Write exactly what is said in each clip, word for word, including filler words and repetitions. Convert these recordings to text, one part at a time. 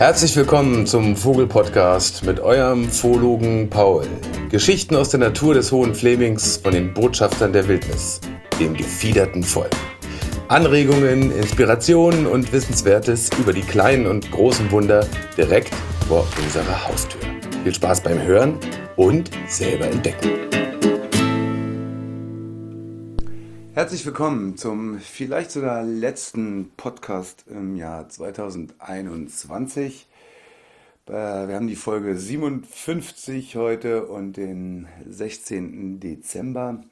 Herzlich willkommen zum Vogel-Podcast mit eurem Zoologen Paul. Geschichten aus der Natur des Hohen Flemings von den Botschaftern der Wildnis, dem gefiederten Volk. Anregungen, Inspirationen und Wissenswertes über die kleinen und großen Wunder direkt vor unserer Haustür. Viel Spaß beim Hören und selber entdecken. Herzlich willkommen zum vielleicht sogar letzten Podcast im Jahr zweitausendeinundzwanzig. Wir haben die Folge siebenundfünfzig heute und den sechzehnten Dezember.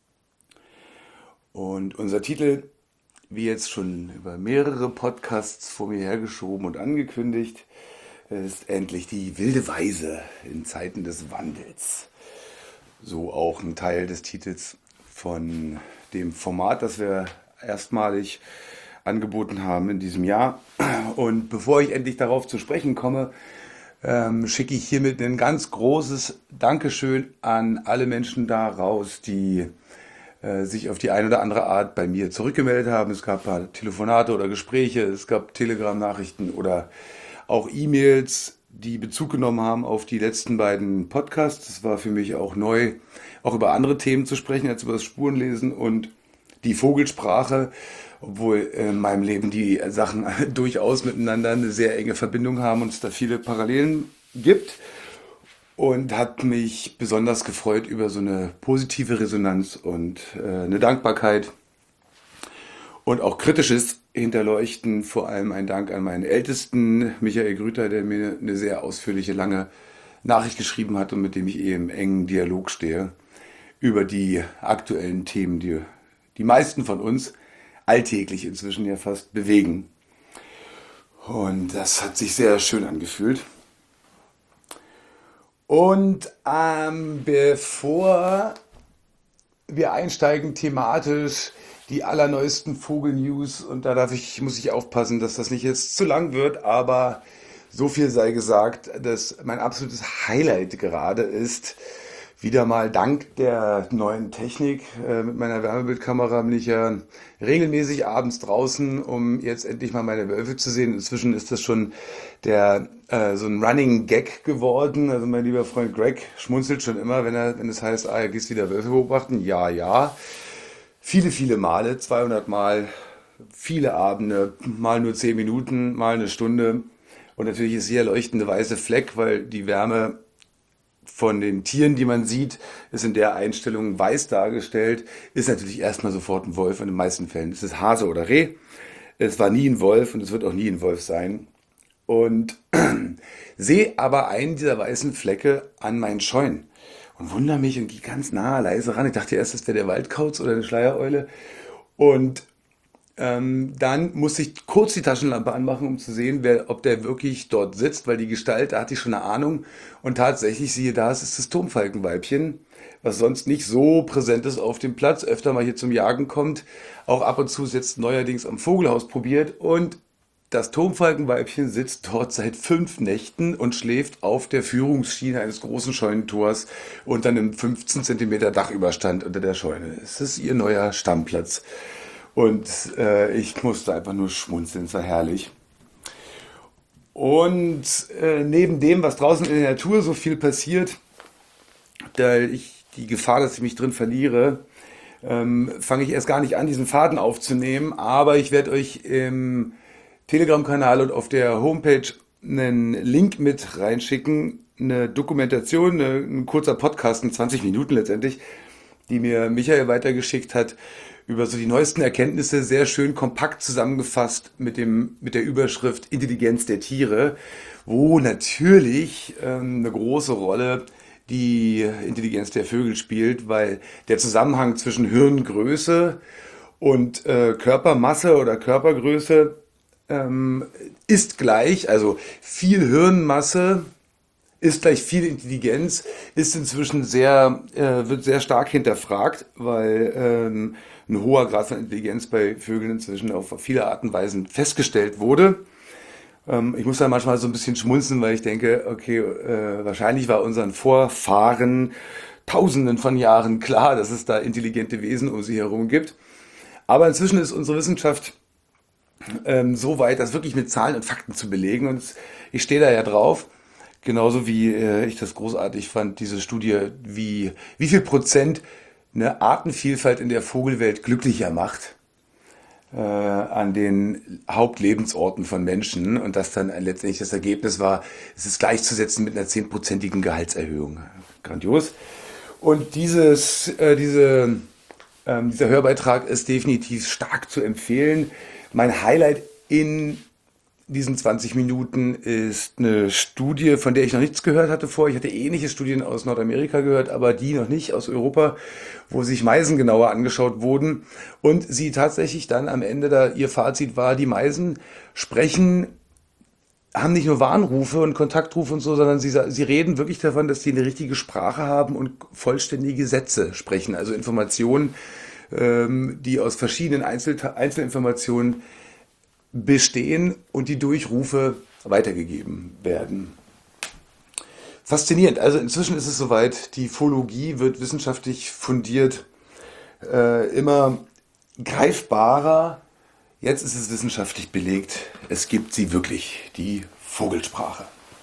Und unser Titel, wie jetzt schon über mehrere Podcasts vor mir hergeschoben und angekündigt, ist endlich die wilde Weise in Zeiten des Wandels. So auch ein Teil des Titels von dem Format, das wir erstmalig angeboten haben in diesem Jahr. Und bevor ich endlich darauf zu sprechen komme, ähm, schicke ich hiermit ein ganz großes Dankeschön an alle Menschen da raus, die äh, sich auf die eine oder andere Art bei mir zurückgemeldet haben. Es gab ein paar Telefonate oder Gespräche, es gab Telegram-Nachrichten oder auch E-Mails, die Bezug genommen haben auf die letzten beiden Podcasts. Das war für mich auch neu, auch über andere Themen zu sprechen, als über das Spurenlesen und die Vogelsprache, obwohl in meinem Leben die Sachen durchaus miteinander eine sehr enge Verbindung haben und es da viele Parallelen gibt. Und hat mich besonders gefreut über so eine positive Resonanz und äh, eine Dankbarkeit und auch kritisches Hinterleuchten, vor allem ein Dank an meinen Ältesten, Michael Grüter, der mir eine sehr ausführliche, lange Nachricht geschrieben hat und mit dem ich eh im engen Dialog stehe über die aktuellen Themen, die die meisten von uns alltäglich inzwischen ja fast bewegen. Und das hat sich sehr schön angefühlt. Und ähm, bevor wir einsteigen thematisch, die allerneuesten Vogelnews, und da darf ich, muss ich aufpassen, dass das nicht jetzt zu lang wird, aber so viel sei gesagt, dass mein absolutes Highlight gerade ist, wieder mal dank der neuen Technik, äh, mit meiner Wärmebildkamera bin ich ja regelmäßig abends draußen, um jetzt endlich mal meine Wölfe zu sehen. Inzwischen ist das schon der äh, so ein Running Gag geworden. Also mein lieber Freund Greg schmunzelt schon immer, wenn er, wenn es heißt, ah, er gehst wieder Wölfe beobachten. Ja, ja. Viele, viele Male, zweihundert Mal, viele Abende, mal nur zehn Minuten, mal eine Stunde. Und natürlich ist hier leuchtende weiße Fleck, weil die Wärme von den Tieren, die man sieht, ist in der Einstellung weiß dargestellt, ist natürlich erstmal sofort ein Wolf und in den meisten Fällen ist es Hase oder Reh. Es war nie ein Wolf und es wird auch nie ein Wolf sein. Und sehe aber einen dieser weißen Flecke an meinen Scheunen und wundere mich und gehe ganz nah, leise ran. Ich dachte erst, das wäre der Waldkauz oder eine Schleiereule. Und ähm, dann musste ich kurz die Taschenlampe anmachen, um zu sehen, wer, ob der wirklich dort sitzt, weil die Gestalt, da hatte ich schon eine Ahnung. Und tatsächlich, siehe da, es ist das Turmfalkenweibchen, was sonst nicht so präsent ist auf dem Platz, öfter mal hier zum Jagen kommt, auch ab und zu jetzt neuerdings am Vogelhaus probiert. Und das Turmfalkenweibchen sitzt dort seit fünf Nächten und schläft auf der Führungsschiene eines großen Scheunentors unter einem fünfzehn Zentimeter Dachüberstand unter der Scheune. Es ist ihr neuer Stammplatz. Und äh, ich musste einfach nur schmunzeln, es war herrlich. Und äh, neben dem, was draußen in der Natur so viel passiert, da ich die Gefahr, dass ich mich drin verliere, ähm, fange ich erst gar nicht an, diesen Faden aufzunehmen. Aber ich werde euch im Telegram-Kanal und auf der Homepage einen Link mit reinschicken, eine Dokumentation, eine, ein kurzer Podcast, in zwanzig Minuten letztendlich, die mir Michael weitergeschickt hat, über so die neuesten Erkenntnisse, sehr schön kompakt zusammengefasst mit dem, mit der Überschrift Intelligenz der Tiere, wo natürlich ähm, eine große Rolle die Intelligenz der Vögel spielt, weil der Zusammenhang zwischen Hirngröße und äh, Körpermasse oder Körpergröße ähm, ist gleich, also viel Hirnmasse ist gleich viel Intelligenz, ist inzwischen sehr, äh, wird sehr stark hinterfragt, weil ähm, ein hoher Grad von Intelligenz bei Vögeln inzwischen auf viele Arten und Weisen festgestellt wurde. Ähm, ich muss da manchmal so ein bisschen schmunzeln, weil ich denke, okay, äh, wahrscheinlich war unseren Vorfahren Tausenden von Jahren klar, dass es da intelligente Wesen um sie herum gibt. Aber inzwischen ist unsere Wissenschaft ähm, so weit, das wirklich mit Zahlen und Fakten zu belegen. Und ich stehe da ja drauf, genauso wie äh, ich das großartig fand, diese Studie, wie, wie viel Prozent eine Artenvielfalt in der Vogelwelt glücklicher macht äh, an den Hauptlebensorten von Menschen und das dann letztendlich das Ergebnis war, es ist gleichzusetzen mit einer zehnprozentigen Gehaltserhöhung. Grandios. Und dieses, äh, diese, ähm, dieser Hörbeitrag ist definitiv stark zu empfehlen. Mein Highlight in diesen zwanzig Minuten ist eine Studie, von der ich noch nichts gehört hatte vorher. Ich hatte ähnliche Studien aus Nordamerika gehört, aber die noch nicht aus Europa, wo sich Meisen genauer angeschaut wurden und sie tatsächlich dann am Ende da ihr Fazit war, die Meisen sprechen, haben nicht nur Warnrufe und Kontaktrufe und so, sondern sie, sie reden wirklich davon, dass sie eine richtige Sprache haben und vollständige Sätze sprechen, also Informationen, ähm, die aus verschiedenen Einzel Einzelinformationen bestehen und die durch Rufe weitergegeben werden. Faszinierend. Also inzwischen ist es soweit, die Phologie wird wissenschaftlich fundiert, äh, immer greifbarer. Jetzt ist es wissenschaftlich belegt. Es gibt sie wirklich, die Vogelsprache.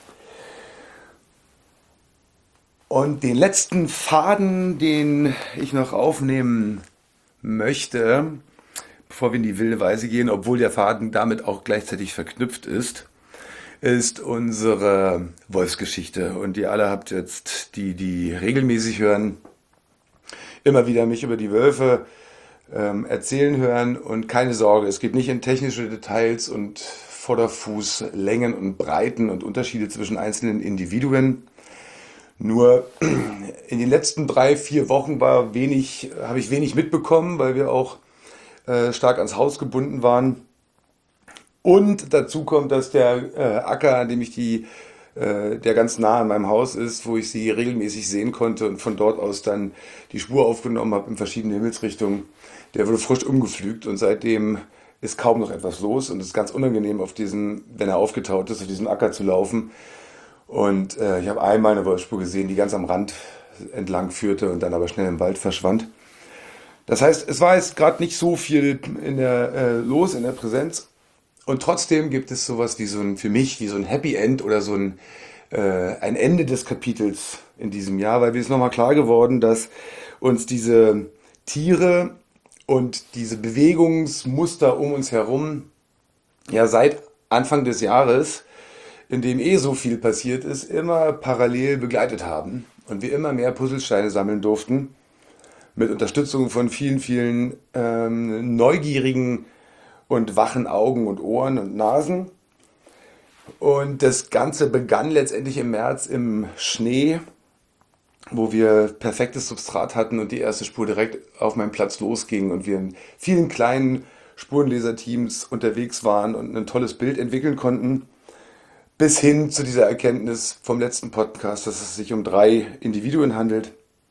Und den letzten Faden, den ich noch aufnehmen möchte, bevor wir in die wilde Weise gehen, obwohl der Faden damit auch gleichzeitig verknüpft ist, ist unsere Wolfsgeschichte. Und ihr alle habt jetzt, die, die regelmäßig hören, immer wieder mich über die Wölfe ähm, erzählen hören. Und keine Sorge, es geht nicht in technische Details und Vorderfußlängen und Breiten und Unterschiede zwischen einzelnen Individuen. Nur in den letzten drei, vier Wochen war wenig, habe ich wenig mitbekommen, weil wir auch äh, stark ans Haus gebunden waren. Und dazu kommt, dass der äh, Acker, an dem ich die, äh, der ganz nah an meinem Haus ist, wo ich sie regelmäßig sehen konnte und von dort aus dann die Spur aufgenommen habe in verschiedene Himmelsrichtungen, der wurde frisch umgepflügt und seitdem ist kaum noch etwas los und es ist ganz unangenehm, auf diesen, wenn er aufgetaut ist, auf diesem Acker zu laufen. Und äh, ich habe einmal eine Wolfsspur gesehen, die ganz am Rand entlang führte und dann aber schnell im Wald verschwand. Das heißt, es war jetzt gerade nicht so viel in der, äh, los in der Präsenz. Und trotzdem gibt es sowas wie so ein, für mich, wie so ein Happy End oder so ein, äh, ein Ende des Kapitels in diesem Jahr, weil mir ist nochmal klar geworden, dass uns diese Tiere und diese Bewegungsmuster um uns herum ja seit Anfang des Jahres, in dem eh so viel passiert ist, immer parallel begleitet haben und wir immer mehr Puzzlesteine sammeln durften, mit Unterstützung von vielen, vielen ähm, neugierigen und wachen Augen und Ohren und Nasen. Und das Ganze begann letztendlich im März im Schnee, wo wir perfektes Substrat hatten und die erste Spur direkt auf meinem Platz losging und wir in vielen kleinen Spurenleserteams unterwegs waren und ein tolles Bild entwickeln konnten. Bis hin zu dieser Erkenntnis vom letzten Podcast, dass es sich um drei Individuen handelt,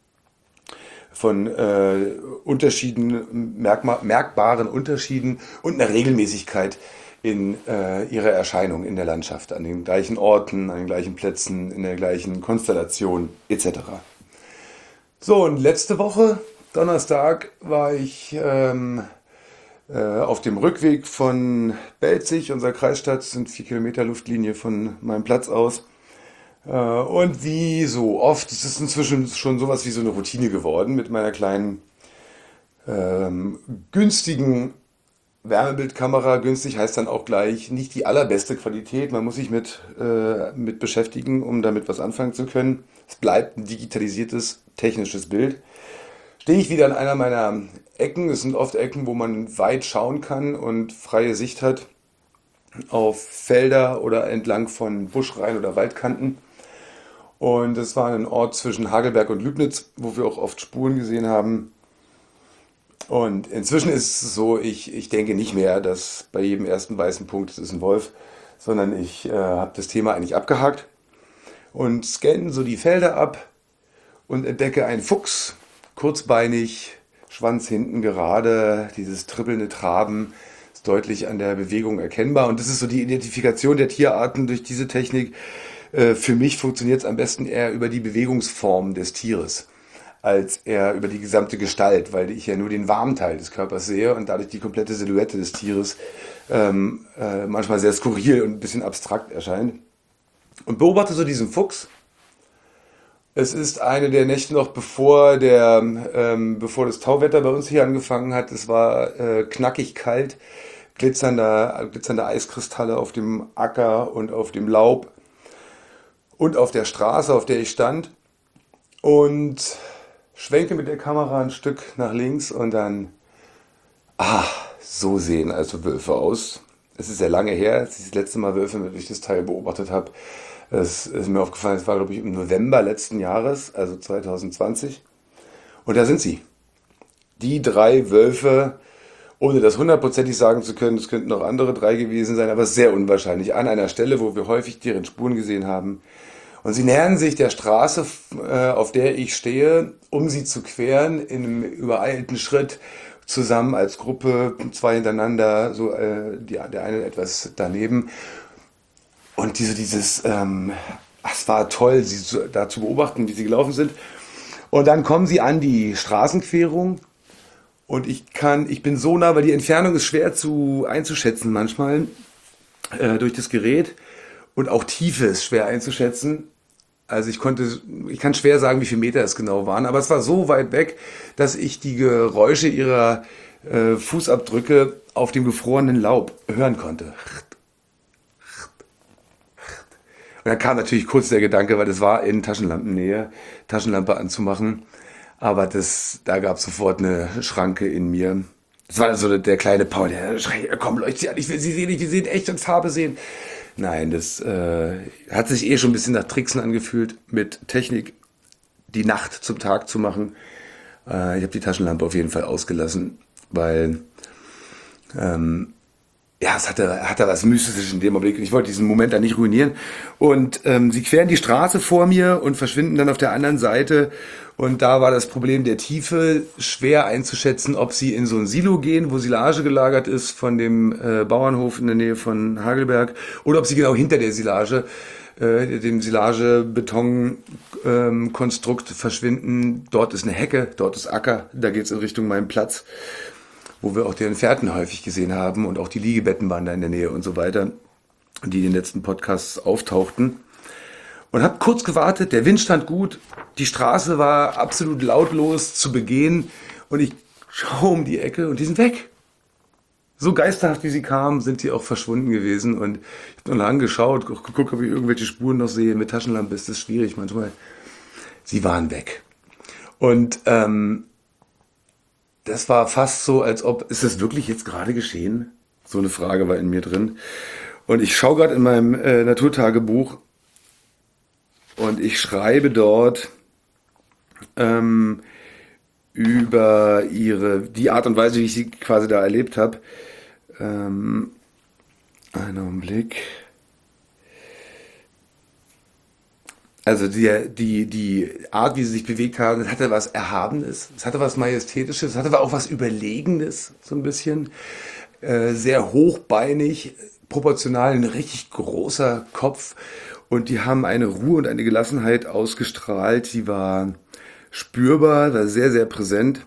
von äh, Unterschieden, merkma- merkbaren Unterschieden und einer Regelmäßigkeit in äh, ihrer Erscheinung in der Landschaft, an den gleichen Orten, an den gleichen Plätzen, in der gleichen Konstellation et cetera. So, und letzte Woche, Donnerstag, war ich ähm, äh, auf dem Rückweg von Belzig, unserer Kreisstadt, das sind vier Kilometer Luftlinie von meinem Platz aus. Äh, und wie so oft, es ist inzwischen schon sowas wie so eine Routine geworden mit meiner kleinen ähm, günstigen Wärmebildkamera. Günstig heißt dann auch gleich nicht die allerbeste Qualität. Man muss sich mit, äh, mit beschäftigen, um damit was anfangen zu können. Es bleibt ein digitalisiertes technisches Bild. Stehe ich wieder an einer meiner Ecken. Es sind oft Ecken, wo man weit schauen kann und freie Sicht hat auf Felder oder entlang von Buschreihen oder Waldkanten. Und es war ein Ort zwischen Hagelberg und Lübnitz, wo wir auch oft Spuren gesehen haben. Und inzwischen ist es so, ich, ich denke nicht mehr, dass bei jedem ersten weißen Punkt es ist ein Wolf, sondern ich äh, habe das Thema eigentlich abgehakt und scanne so die Felder ab und entdecke einen Fuchs, kurzbeinig, Schwanz hinten gerade, dieses trippelnde Traben ist deutlich an der Bewegung erkennbar. Und das ist so die Identifikation der Tierarten durch diese Technik. Äh, Für mich funktioniert es am besten eher über die Bewegungsform des Tieres. als eher über die gesamte Gestalt, weil ich ja nur den warmen Teil des Körpers sehe und dadurch die komplette Silhouette des Tieres ähm, äh, manchmal sehr skurril und ein bisschen abstrakt erscheint. Und beobachte so diesen Fuchs. Es ist eine der Nächte noch bevor der, ähm, bevor das Tauwetter bei uns hier angefangen hat. Es war äh, knackig kalt, glitzernde, glitzernde Eiskristalle auf dem Acker und auf dem Laub und auf der Straße, auf der ich stand. Und schwenke mit der Kamera ein Stück nach links und dann, ah, so sehen also Wölfe aus. Es ist sehr lange her, als ich das letzte Mal Wölfe durch das Teil beobachtet habe. Es ist mir aufgefallen, es war, glaube ich, im November letzten Jahres, also zwanzig zwanzig. Und da sind sie. Die drei Wölfe, ohne das hundertprozentig sagen zu können, es könnten noch andere drei gewesen sein, aber sehr unwahrscheinlich, an einer Stelle, wo wir häufig deren Spuren gesehen haben. Und sie nähern sich der Straße, äh, auf der ich stehe, um sie zu queren, in einem übereilten Schritt, zusammen als Gruppe, zwei hintereinander, so äh, die, der eine etwas daneben. Und diese, dieses, ähm, es war toll, sie zu, da zu beobachten, wie sie gelaufen sind. Und dann kommen sie an die Straßenquerung und ich kann, ich bin so nah, weil die Entfernung ist schwer zu einzuschätzen manchmal äh, durch das Gerät und auch Tiefe ist schwer einzuschätzen. Also ich konnte, ich kann schwer sagen, wie viele Meter es genau waren, aber es war so weit weg, dass ich die Geräusche ihrer äh, Fußabdrücke auf dem gefrorenen Laub hören konnte. Und dann kam natürlich kurz der Gedanke, weil das war in Taschenlampennähe, Taschenlampe anzumachen. Aber das, da gab es sofort eine Schranke in mir. Das war so der kleine Paul, der schreit, komm, leucht sie an, ich will sie sehen, ich will sie in echt in Farbe sehen. Nein, das äh, hat sich eh schon ein bisschen nach Tricksen angefühlt, mit Technik die Nacht zum Tag zu machen. Äh, ich habe die Taschenlampe auf jeden Fall ausgelassen, weil ähm, ja, es hatte, hatte was Mystisches in dem Augenblick. Ich wollte diesen Moment da nicht ruinieren. Und ähm, sie queren die Straße vor mir und verschwinden dann auf der anderen Seite. Und da war das Problem der Tiefe schwer einzuschätzen, ob sie in so ein Silo gehen, wo Silage gelagert ist von dem äh, Bauernhof in der Nähe von Hagelberg, oder ob sie genau hinter der Silage, äh, dem Silage-Beton-Konstrukt ähm, verschwinden. Dort ist eine Hecke, dort ist Acker, da geht es in Richtung meinem Platz, wo wir auch den Pferden häufig gesehen haben und auch die Liegebetten waren da in der Nähe und so weiter, die in den letzten Podcasts auftauchten. Und habe kurz gewartet, der Wind stand gut, die Straße war absolut lautlos zu begehen und ich schaue um die Ecke und die sind weg. So geisterhaft wie sie kamen, sind sie auch verschwunden gewesen und ich habe noch lange geschaut, geguckt, ob ich irgendwelche Spuren noch sehe. Mit Taschenlampe ist das schwierig manchmal. Sie waren weg. Und ähm, das war fast so, als ob, ist das wirklich jetzt gerade geschehen? So eine Frage war in mir drin. Und ich schaue gerade in meinem äh, Naturtagebuch und ich schreibe dort ähm, über ihre, die Art und Weise, wie ich sie quasi da erlebt habe. Ähm, einen Augenblick. Also die, die, die Art, wie sie sich bewegt haben, das hatte was Erhabenes, es hatte was Majestätisches, es hatte aber auch was Überlegenes, so ein bisschen. Äh, sehr hochbeinig, proportional ein richtig großer Kopf. Und die haben eine Ruhe und eine Gelassenheit ausgestrahlt, die war spürbar, war sehr, sehr präsent.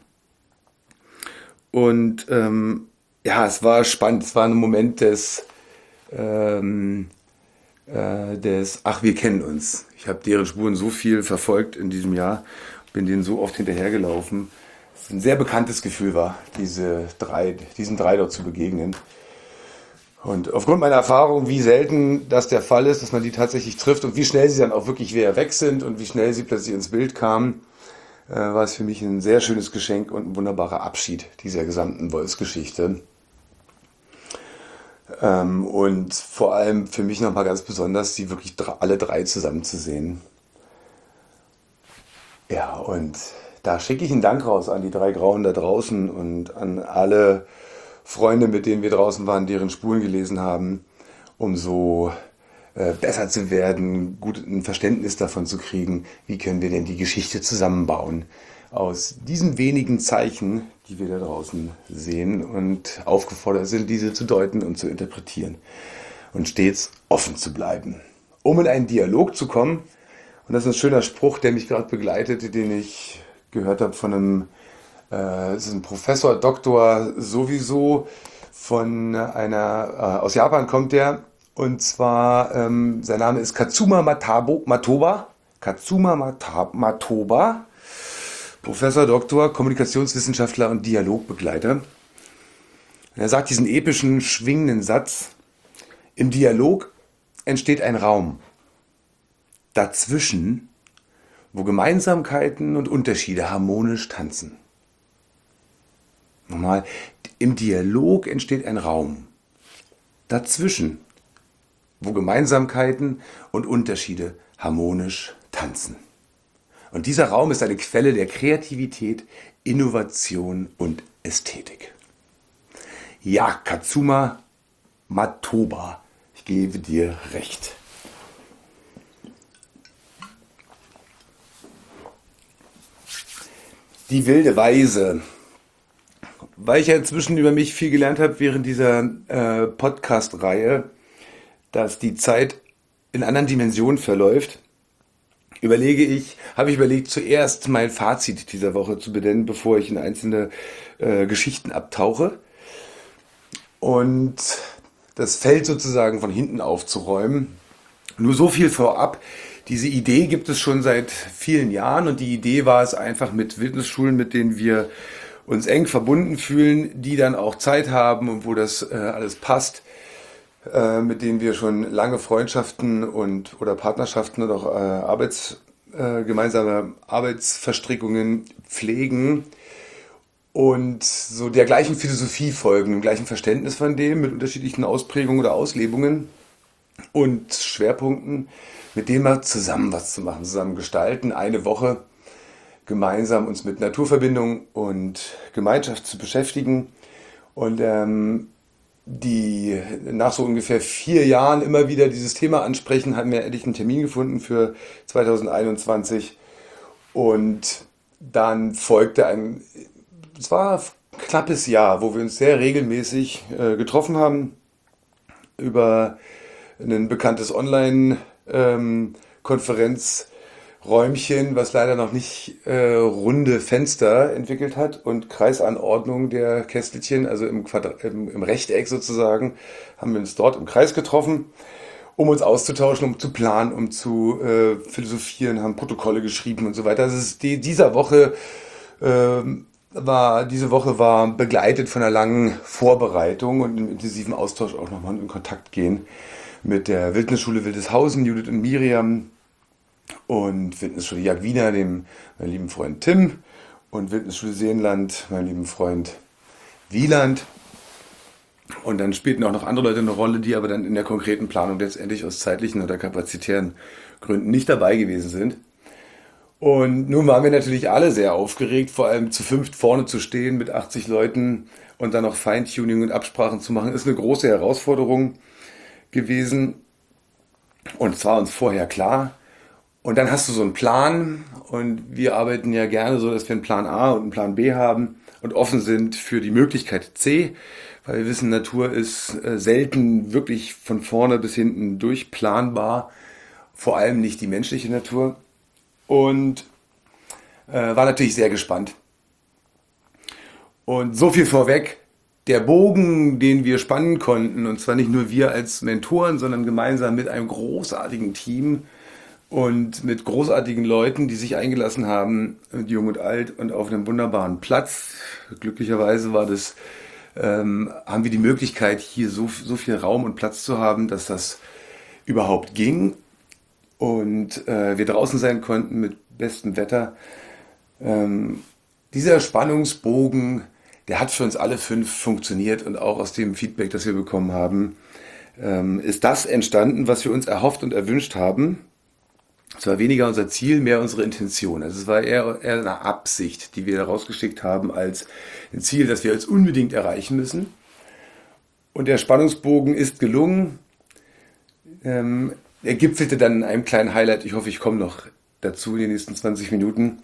Und ähm, ja, es war spannend, es war ein Moment des... Ähm, äh, des, ach, wir kennen uns. Ich habe deren Spuren so viel verfolgt in diesem Jahr, bin denen so oft hinterhergelaufen. Es ein sehr bekanntes Gefühl war, diese drei, diesen drei dort zu begegnen. Und aufgrund meiner Erfahrung, wie selten das der Fall ist, dass man die tatsächlich trifft und wie schnell sie dann auch wirklich wieder weg sind und wie schnell sie plötzlich ins Bild kamen, äh, war es für mich ein sehr schönes Geschenk und ein wunderbarer Abschied dieser gesamten Wolfsgeschichte. Ähm, und vor allem für mich nochmal ganz besonders, die wirklich dr- alle drei zusammen zu sehen. Ja, und da schicke ich einen Dank raus an die drei Grauen da draußen und an alle Freunde, mit denen wir draußen waren, deren Spuren gelesen haben, um so äh, besser zu werden, gut ein Verständnis davon zu kriegen, wie können wir denn die Geschichte zusammenbauen aus diesen wenigen Zeichen, die wir da draußen sehen und aufgefordert sind, diese zu deuten und zu interpretieren und stets offen zu bleiben, um in einen Dialog zu kommen. Und das ist ein schöner Spruch, der mich gerade begleitet, den ich gehört habe von einem, äh, es ist ein Professor, Doktor sowieso, von einer, äh, aus Japan kommt der. Und zwar, ähm, sein Name ist Katsuma Matabo, Matoba. Katsuma Mata, Matoba. Professor, Doktor, Kommunikationswissenschaftler und Dialogbegleiter. Und er sagt diesen epischen, schwingenden Satz: Im Dialog entsteht ein Raum. Dazwischen, wo Gemeinsamkeiten und Unterschiede harmonisch tanzen. Nochmal, im Dialog entsteht ein Raum. Dazwischen, wo Gemeinsamkeiten und Unterschiede harmonisch tanzen. Und dieser Raum ist eine Quelle der Kreativität, Innovation und Ästhetik. Ja, Katsuma Matoba, ich gebe dir recht. Die wilde Weise. Weil ich ja inzwischen über mich viel gelernt habe während dieser äh, Podcast-Reihe, dass die Zeit in anderen Dimensionen verläuft, überlege ich, habe ich überlegt, zuerst mein Fazit dieser Woche zu benennen, bevor ich in einzelne äh, Geschichten abtauche. Und das Feld sozusagen von hinten aufzuräumen. Nur so viel vorab. Diese Idee gibt es schon seit vielen Jahren und die Idee war es einfach mit Wildnisschulen, mit denen wir uns eng verbunden fühlen, die dann auch Zeit haben und wo das äh, alles passt, äh, mit denen wir schon lange Freundschaften und oder Partnerschaften oder auch äh, Arbeits, äh, gemeinsame Arbeitsverstrickungen pflegen und so der gleichen Philosophie folgen, dem gleichen Verständnis von dem, mit unterschiedlichen Ausprägungen oder Auslebungen und Schwerpunkten, mit denen mal zusammen was zu machen, zusammen gestalten, eine Woche gemeinsam uns mit Naturverbindung und Gemeinschaft zu beschäftigen. Und ähm, die nach so ungefähr vier Jahren immer wieder dieses Thema ansprechen, haben wir endlich einen Termin gefunden für zwanzig einundzwanzig. Und dann folgte ein, es war ein knappes Jahr, wo wir uns sehr regelmäßig äh, getroffen haben über ein bekanntes Online-Konferenzräumchen, was leider noch nicht äh, runde Fenster entwickelt hat und Kreisanordnung der Kästelchen, also im, Quadra im, im Rechteck sozusagen, haben wir uns dort im Kreis getroffen, um uns auszutauschen, um zu planen, um zu äh, philosophieren, haben Protokolle geschrieben und so weiter. Also es ist die, dieser Woche ähm, war, diese Woche war begleitet von einer langen Vorbereitung und einem intensiven Austausch auch nochmal in Kontakt gehen mit der Wildnisschule Wildeshausen, Judith und Miriam und Wildnisschule Jagwina, dem meinem lieben Freund Tim und Wildnisschule Seenland, meinem lieben Freund Wieland. Und dann spielten auch noch andere Leute eine Rolle, die aber dann in der konkreten Planung letztendlich aus zeitlichen oder kapazitären Gründen nicht dabei gewesen sind. Und nun waren wir natürlich alle sehr aufgeregt, vor allem zu fünft vorne zu stehen mit achtzig Leuten und dann noch Feintuning und Absprachen zu machen, ist eine große Herausforderung gewesen. Und es war uns vorher klar. Und dann hast du so einen Plan und wir arbeiten ja gerne so, dass wir einen Plan A und einen Plan B haben und offen sind für die Möglichkeit C, weil wir wissen, Natur ist äh, selten wirklich von vorne bis hinten durchplanbar, vor allem nicht die menschliche Natur. Und äh, war natürlich sehr gespannt. Und so viel vorweg, der Bogen, den wir spannen konnten, und zwar nicht nur wir als Mentoren, sondern gemeinsam mit einem großartigen Team und mit großartigen Leuten, die sich eingelassen haben, jung und alt und auf einem wunderbaren Platz. Glücklicherweise war das, ähm, haben wir die Möglichkeit, hier so, so viel Raum und Platz zu haben, dass das überhaupt ging und äh, wir draußen sein konnten mit bestem Wetter. Ähm, dieser Spannungsbogen, der hat für uns alle fünf funktioniert und auch aus dem Feedback, das wir bekommen haben, ähm, ist das entstanden, was wir uns erhofft und erwünscht haben. Es war weniger unser Ziel, mehr unsere Intention. Also es war eher, eher eine Absicht, die wir rausgeschickt haben als ein Ziel, das wir als unbedingt erreichen müssen. Und der Spannungsbogen ist gelungen. Ähm, er gipfelte dann in einem kleinen Highlight. Ich hoffe, ich komme noch dazu in den nächsten zwanzig Minuten.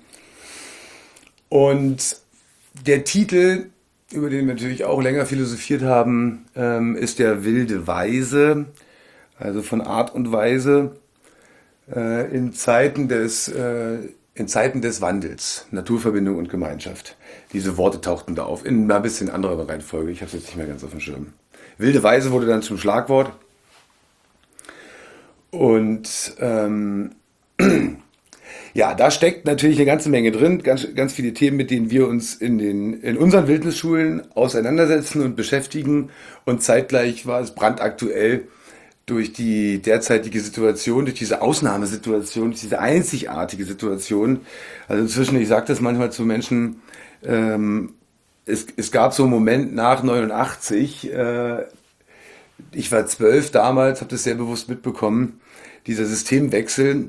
Und der Titel, über den wir natürlich auch länger philosophiert haben, ähm, ist der wilde Weise, also von Art und Weise. Äh, in Zeiten des äh, In Zeiten des Wandels, Naturverbindung und Gemeinschaft. Diese Worte tauchten da auf, in ein bisschen anderer Reihenfolge. Ich habe es jetzt nicht mehr ganz auf dem Schirm. Wilde Weise wurde dann zum Schlagwort. Und ähm, ja, da steckt natürlich eine ganze Menge drin, ganz, ganz viele Themen, mit denen wir uns in, den, in unseren Wildnisschulen auseinandersetzen und beschäftigen. Und zeitgleich war es brandaktuell durch die derzeitige Situation, durch diese Ausnahmesituation, durch diese einzigartige Situation. Also inzwischen, ich sage das manchmal zu Menschen, ähm, es, es gab so einen Moment nach neunundachtzig, äh, ich war zwölf damals, habe das sehr bewusst mitbekommen, dieser Systemwechsel.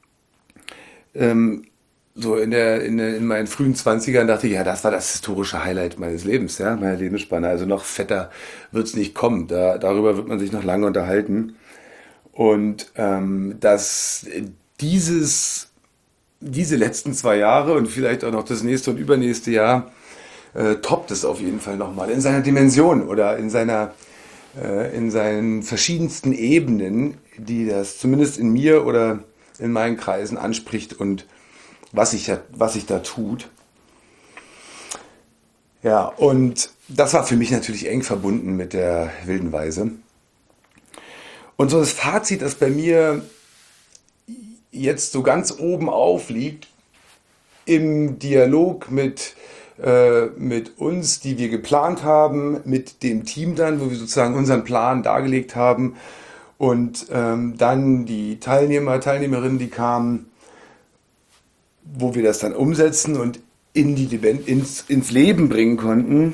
Ähm, so in, der, in, der, in meinen frühen Zwanzigern dachte ich, ja, das war das historische Highlight meines Lebens, ja, meiner Lebensspanne. Also noch fetter wird's nicht kommen. Da, darüber wird man sich noch lange unterhalten. Und ähm, dass dieses, diese letzten zwei Jahre und vielleicht auch noch das nächste und übernächste Jahr äh, toppt es auf jeden Fall nochmal in seiner Dimension oder in seiner äh, in seinen verschiedensten Ebenen, die das zumindest in mir oder in meinen Kreisen anspricht und was sich ja, was sich da tut. Ja, und das war für mich natürlich eng verbunden mit der wilden Weise. Und so das Fazit, das bei mir jetzt so ganz oben aufliegt, im Dialog mit, äh, mit uns, die wir geplant haben, mit dem Team dann, wo wir sozusagen unseren Plan dargelegt haben und ähm, dann die Teilnehmer, Teilnehmerinnen, die kamen, wo wir das dann umsetzen und in die, ins, ins Leben bringen konnten,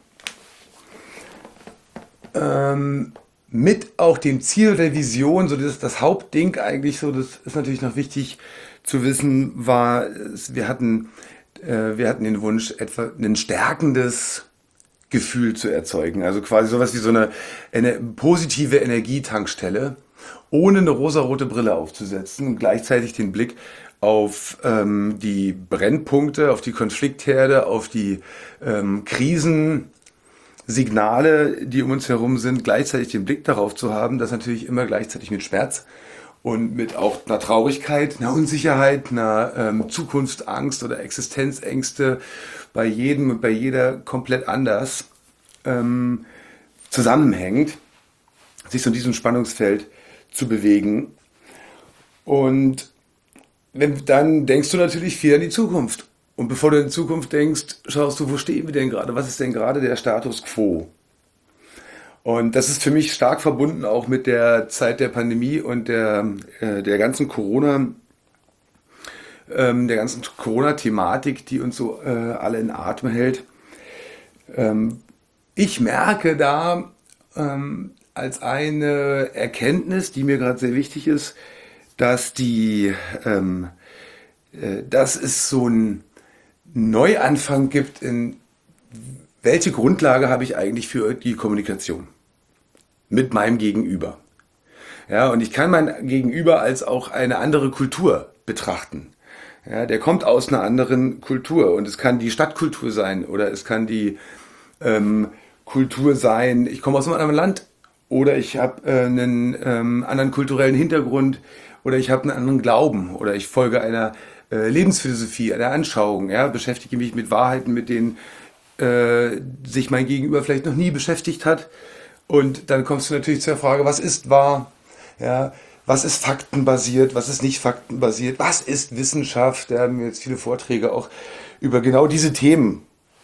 ähm, mit auch dem Ziel der Vision, so das, das Hauptding eigentlich, so das ist natürlich noch wichtig zu wissen, war, wir hatten, äh, wir hatten den Wunsch, etwa ein stärkendes Gefühl zu erzeugen. Also quasi sowas wie so eine, eine positive Energietankstelle, ohne eine rosarote Brille aufzusetzen und gleichzeitig den Blick auf ähm, die Brennpunkte, auf die Konfliktherde, auf die ähm, Krisensignale, die um uns herum sind, gleichzeitig den Blick darauf zu haben, das natürlich immer gleichzeitig mit Schmerz und mit auch einer Traurigkeit, einer Unsicherheit, einer ähm, Zukunftsangst oder Existenzängste bei jedem und bei jeder komplett anders ähm, zusammenhängt, sich so in diesem Spannungsfeld zu bewegen. Und wenn, dann denkst du natürlich viel an die Zukunft. Und bevor du in die Zukunft denkst, schaust du, wo stehen wir denn gerade? Was ist denn gerade der Status quo? Und das ist für mich stark verbunden auch mit der Zeit der Pandemie und der, äh, der ganzen Corona, ähm, der ganzen Corona-Thematik, die uns so äh, alle in Atem hält. Ähm, ich merke da ähm, als eine Erkenntnis, die mir gerade sehr wichtig ist, dass die, ähm, äh, dass es so einen Neuanfang gibt in welche Grundlage habe ich eigentlich für die Kommunikation mit meinem Gegenüber. Ja, und ich kann mein Gegenüber als auch eine andere Kultur betrachten. Ja, der kommt aus einer anderen Kultur und es kann die Stadtkultur sein oder es kann die ähm, Kultur sein, ich komme aus einem anderen Land oder ich habe äh, einen ähm, anderen kulturellen Hintergrund oder ich habe einen anderen Glauben oder ich folge einer äh, Lebensphilosophie, einer Anschauung, ja, beschäftige mich mit Wahrheiten, mit denen äh, sich mein Gegenüber vielleicht noch nie beschäftigt hat. Und dann kommst du natürlich zur Frage, was ist wahr? Ja, was ist faktenbasiert? Was ist nicht faktenbasiert? Was ist Wissenschaft? Da haben wir jetzt viele Vorträge auch über genau diese Themen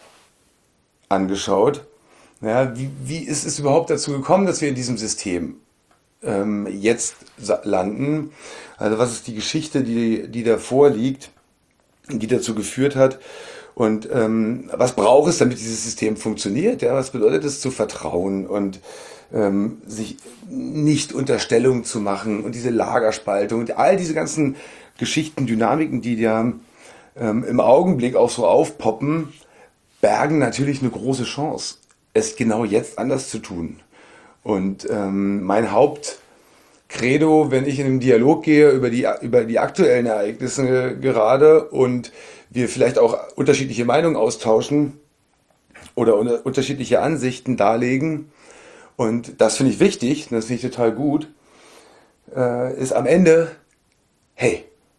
angeschaut. Ja, wie, wie ist es überhaupt dazu gekommen, dass wir in diesem System ähm, jetzt landen? Also was ist die Geschichte, die, die davor liegt, die dazu geführt hat? Und ähm, was braucht es, damit dieses System funktioniert? Ja, was bedeutet es zu vertrauen und ähm, sich nicht Unterstellungen zu machen und diese Lagerspaltung und all diese ganzen Geschichten, Dynamiken, die ja ähm, im Augenblick auch so aufpoppen, bergen natürlich eine große Chance, es genau jetzt anders zu tun. Und ähm, mein Hauptcredo, wenn ich in einen Dialog gehe über die, über die aktuellen Ereignisse gerade und wir vielleicht auch unterschiedliche Meinungen austauschen oder unter- unterschiedliche Ansichten darlegen, und das finde ich wichtig, das finde ich total gut, äh, ist am Ende, hey,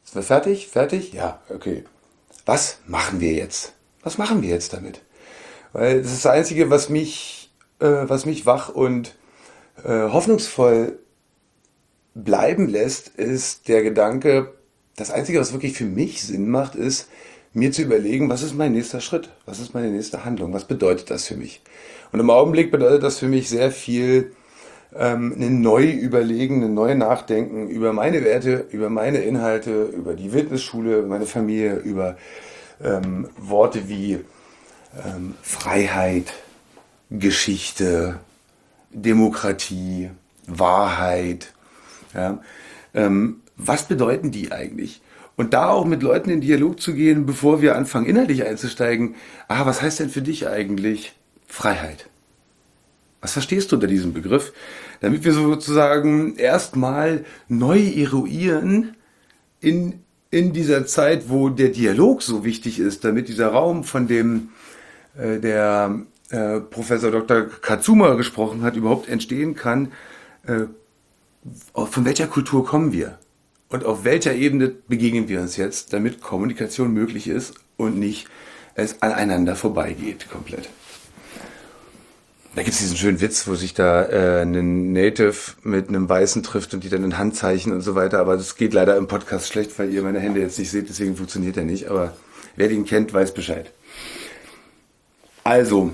Sind wir fertig? Fertig? Ja, okay. Was machen wir jetzt? Was machen wir jetzt damit? Weil das ist das Einzige, was mich, äh, was mich wach und äh, hoffnungsvoll bleiben lässt, ist der Gedanke, das Einzige, was wirklich für mich Sinn macht, ist, mir zu überlegen, was ist mein nächster Schritt? Was ist meine nächste Handlung? Was bedeutet das für mich? Und im Augenblick bedeutet das für mich sehr viel ähm, ein neu überlegen, ein neu nachdenken über meine Werte, über meine Inhalte, über die Wildnisschule, meine Familie, über ähm, Worte wie ähm, Freiheit, Geschichte, Demokratie, Wahrheit. Ja? Ähm, was bedeuten die eigentlich? Und da auch mit Leuten in Dialog zu gehen, bevor wir anfangen, inhaltlich einzusteigen. Ah, was heißt denn für dich eigentlich Freiheit? Was verstehst du unter diesem Begriff? Damit wir sozusagen erstmal neu eruieren in, in dieser Zeit, wo der Dialog so wichtig ist, damit dieser Raum, von dem äh, der äh, Professor Doktor Katsuma gesprochen hat, überhaupt entstehen kann. Äh, von welcher Kultur kommen wir? Und auf welcher Ebene begegnen wir uns jetzt, damit Kommunikation möglich ist und nicht es aneinander vorbeigeht komplett. Da gibt es diesen schönen Witz, wo sich da äh, ein Native mit einem Weißen trifft und die dann in Handzeichen und so weiter. Aber das geht leider im Podcast schlecht, weil ihr meine Hände jetzt nicht seht, deswegen funktioniert er nicht. Aber wer den kennt, weiß Bescheid. Also,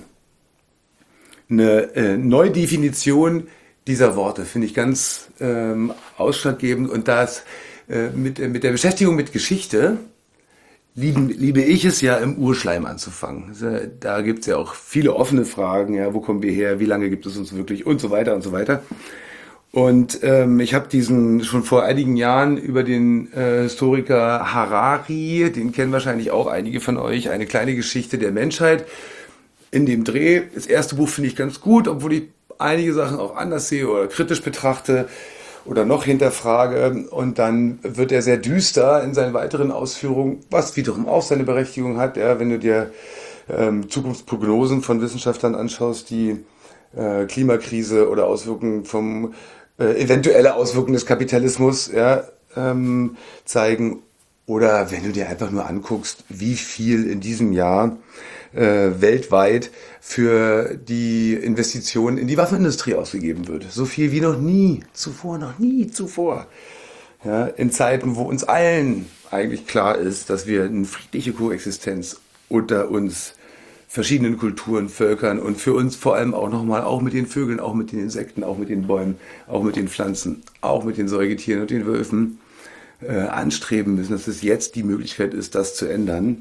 eine äh, Neudefinition dieser Worte finde ich ganz ähm, ausschlaggebend. Und das äh, mit, äh, mit der Beschäftigung mit Geschichte lieben, liebe ich es ja im Urschleim anzufangen. Da gibt es ja auch viele offene Fragen, ja, wo kommen wir her, wie lange gibt es uns wirklich und so weiter und so weiter. Und ähm, ich habe diesen schon vor einigen Jahren über den äh, Historiker Harari, den kennen wahrscheinlich auch einige von euch, eine kleine Geschichte der Menschheit. In dem Dreh, das erste Buch finde ich ganz gut, obwohl ich einige Sachen auch anders sehe oder kritisch betrachte oder noch hinterfrage. Und dann wird er sehr düster in seinen weiteren Ausführungen, was wiederum auch seine Berechtigung hat. Ja, wenn du dir ähm, Zukunftsprognosen von Wissenschaftlern anschaust, die äh, Klimakrise oder Auswirkungen vom äh, eventuelle Auswirkungen des Kapitalismus ja, ähm, zeigen. Oder wenn du dir einfach nur anguckst, wie viel in diesem Jahr äh, weltweit für die Investitionen in die Waffenindustrie ausgegeben wird. So viel wie noch nie zuvor, noch nie zuvor. Ja, in Zeiten, wo uns allen eigentlich klar ist, dass wir eine friedliche Koexistenz unter uns verschiedenen Kulturen, Völkern und für uns vor allem auch nochmal, auch mit den Vögeln, auch mit den Insekten, auch mit den Bäumen, auch mit den Pflanzen, auch mit den Säugetieren und den Wölfen äh, anstreben müssen, dass es jetzt die Möglichkeit ist, das zu ändern,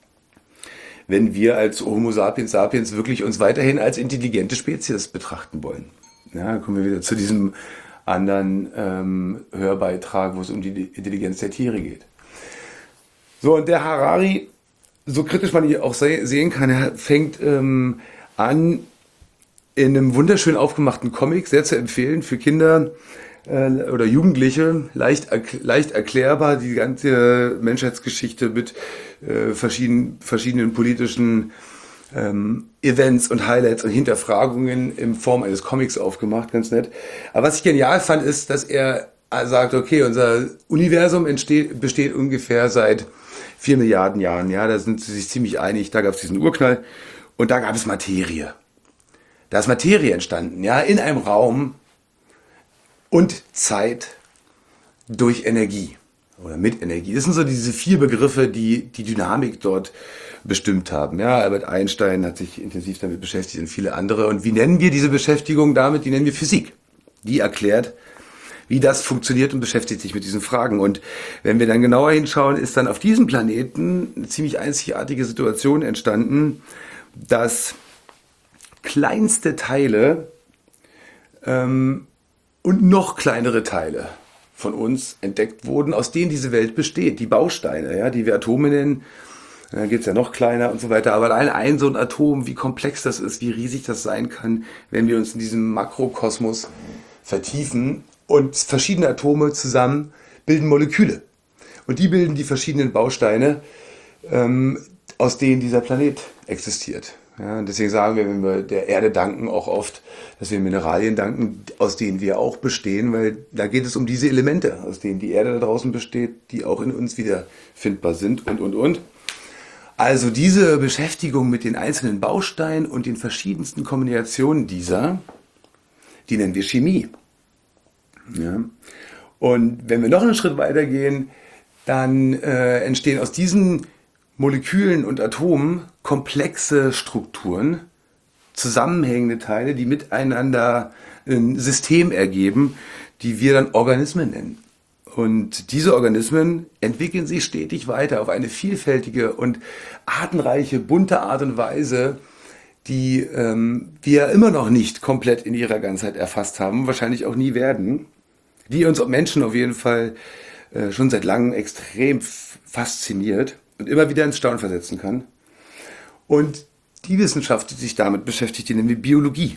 wenn wir als Homo sapiens sapiens wirklich uns weiterhin als intelligente Spezies betrachten wollen. Ja, dann kommen wir wieder zu diesem anderen ähm, Hörbeitrag, wo es um die Intelligenz der Tiere geht. So, und der Harari, so kritisch man ihn auch se- sehen kann, er fängt ähm, an, in einem wunderschön aufgemachten Comic, sehr zu empfehlen für Kinder äh, oder Jugendliche, leicht, erk- leicht erklärbar, die ganze Menschheitsgeschichte mit äh, verschiedenen, verschiedenen politischen ähm, Events und Highlights und Hinterfragungen in Form eines Comics aufgemacht, ganz nett. Aber was ich genial fand, ist, dass er sagt, okay, unser Universum entsteht, besteht ungefähr seit vier Milliarden Jahren, ja, da sind sie sich ziemlich einig, da gab es diesen Urknall und da gab es Materie. Da ist Materie entstanden, ja, in einem Raum und Zeit durch Energie oder mit Energie. Das sind so diese vier Begriffe, die die Dynamik dort bestimmt haben. Ja, Albert Einstein hat sich intensiv damit beschäftigt und viele andere. Und wie nennen wir diese Beschäftigung damit? Die nennen wir Physik. Die erklärt, wie das funktioniert und beschäftigt sich mit diesen Fragen. Und wenn wir dann genauer hinschauen, ist dann auf diesem Planeten eine ziemlich einzigartige Situation entstanden, dass kleinste Teile ähm, und noch kleinere Teile von uns entdeckt wurden, aus denen diese Welt besteht. Die Bausteine, ja, die wir Atome nennen, dann geht es ja noch kleiner und so weiter. Aber allein ein so ein Atom, wie komplex das ist, wie riesig das sein kann, wenn wir uns in diesem Makrokosmos vertiefen. Und verschiedene Atome zusammen bilden Moleküle. Und die bilden die verschiedenen Bausteine, ähm, aus denen dieser Planet existiert. Ja, und deswegen sagen wir, wenn wir der Erde danken, auch oft, dass wir Mineralien danken, aus denen wir auch bestehen, weil da geht es um diese Elemente, aus denen die Erde da draußen besteht, die auch in uns wieder findbar sind und, und, und. Also diese Beschäftigung mit den einzelnen Bausteinen und den verschiedensten Kombinationen dieser, die nennen wir Chemie. Ja. Und wenn wir noch einen Schritt weiter gehen, dann äh, entstehen aus diesen Molekülen und Atomen komplexe Strukturen, zusammenhängende Teile, die miteinander ein System ergeben, die wir dann Organismen nennen. Und diese Organismen entwickeln sich stetig weiter auf eine vielfältige und artenreiche, bunte Art und Weise, die ähm, wir immer noch nicht komplett in ihrer Ganzheit erfasst haben, wahrscheinlich auch nie werden, die uns Menschen auf jeden Fall äh, schon seit langem extrem f- fasziniert und immer wieder ins Staunen versetzen kann. Und die Wissenschaft, die sich damit beschäftigt, die nennen wir Biologie.